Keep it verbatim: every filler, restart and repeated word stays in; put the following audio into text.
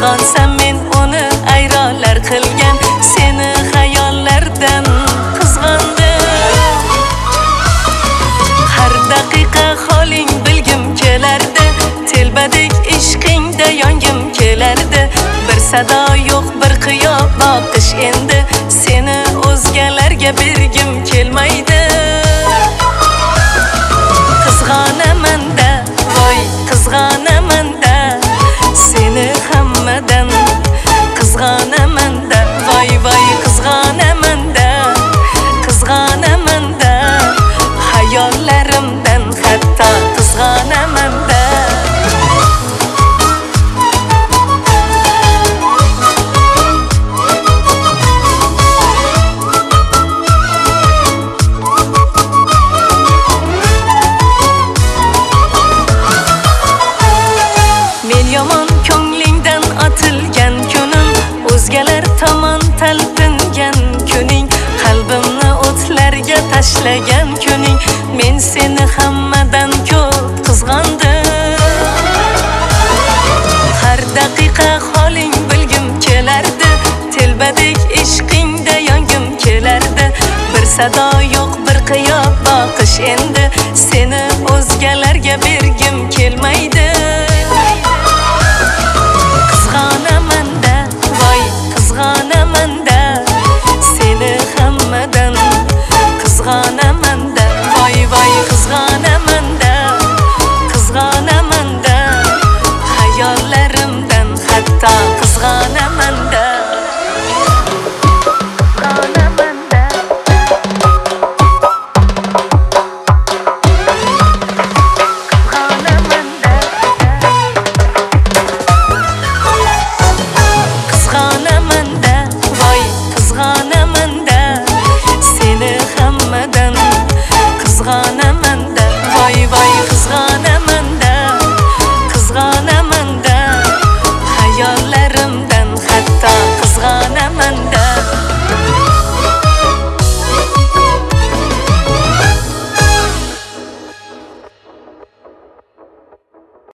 qizg'onsam men uni ayrolar qilgan seni xayollardan qizg'ondim. Har daqiqa holing bilgim kelardi, telbadek ishqingda yongim kelardi. Bir sado yo'q, bir qiyo boqish endi seni o'zgalarga bergim kelmaydi. Qizg'onaman-da, voy qizg'onaman-da seni hammadan. Qizg'onaman-da, voy voy qizg'onaman-da, qizg'onaman-da hayollarimdan hatto qizg'onaman-da. Yomon ko'nglingdan otilgan kunim, o'zgalar tomon talpingan kuning, qalbimni o'tlarga tashlagan kuning, men seni hammadan ko'p qizg'ondim. Har daqiqa holing bilgim kelardi, telbadek ishqingda yongim kelardi. Bir sado yo'q, bir qiyo boqish endi seni o'zgalarga bergim kelmaydi.